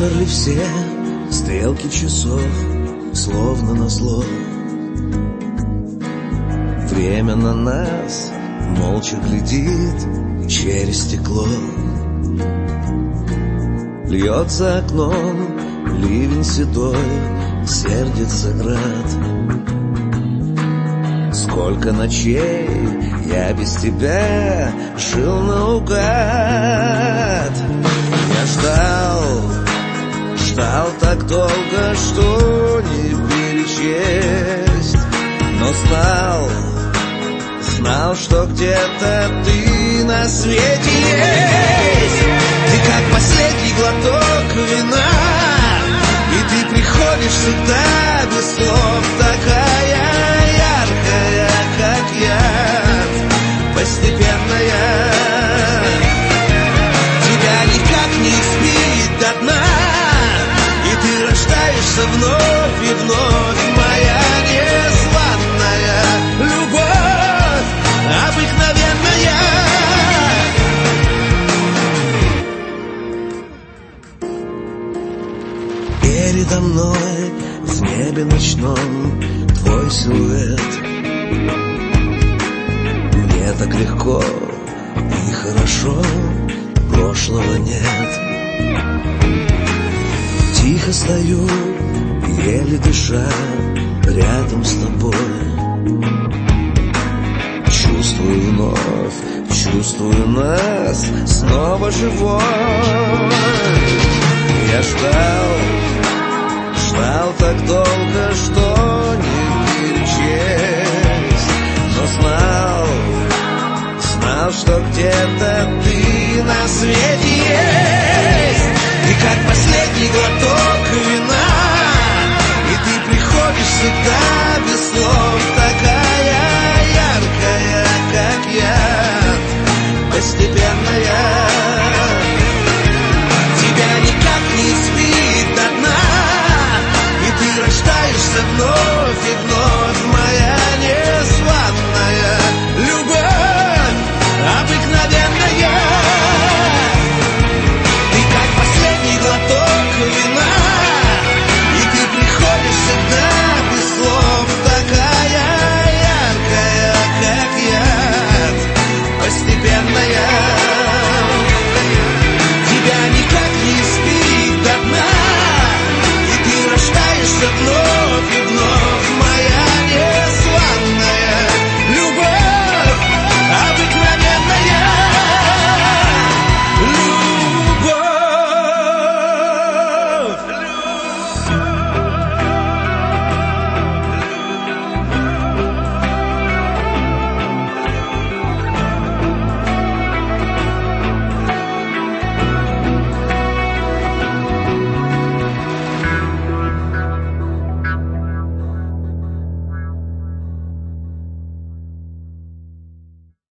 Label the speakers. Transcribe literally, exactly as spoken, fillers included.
Speaker 1: Замерли все стрелки часов, словно назло. Время на нас молча глядит через стекло. Льет за окном ливень седой, сердится град. Сколько ночей я без тебя жил наугад. Я ждал, ждал так долго, что не перечесть. Но знал, знал, что где-то ты на свете есть. Ты как последний глоток вина, и ты приходишь всегда без слов. Такая яркая, как яд, постепенная. Тебя никак не спит до дна, и ты рождаешься вновь и вновь. Моя незваная любовь, обыкновенная. Передо мной в небе ночном твой силуэт. Мне так легко и хорошо, прошлого нет. Тихо стою, еле дыша, рядом с тобой. Чувствую вновь, чувствую нас снова живой. Я ждал, ждал так долго, что не перечесть. Но знал, знал, что где-то ты на свете есть. И как последний глоток вина, и ты приходишь всегда без слов. Такая яркая, как яд, постепенная. Тебя никак не спит до дна, и ты рождаешься вновь и вновь.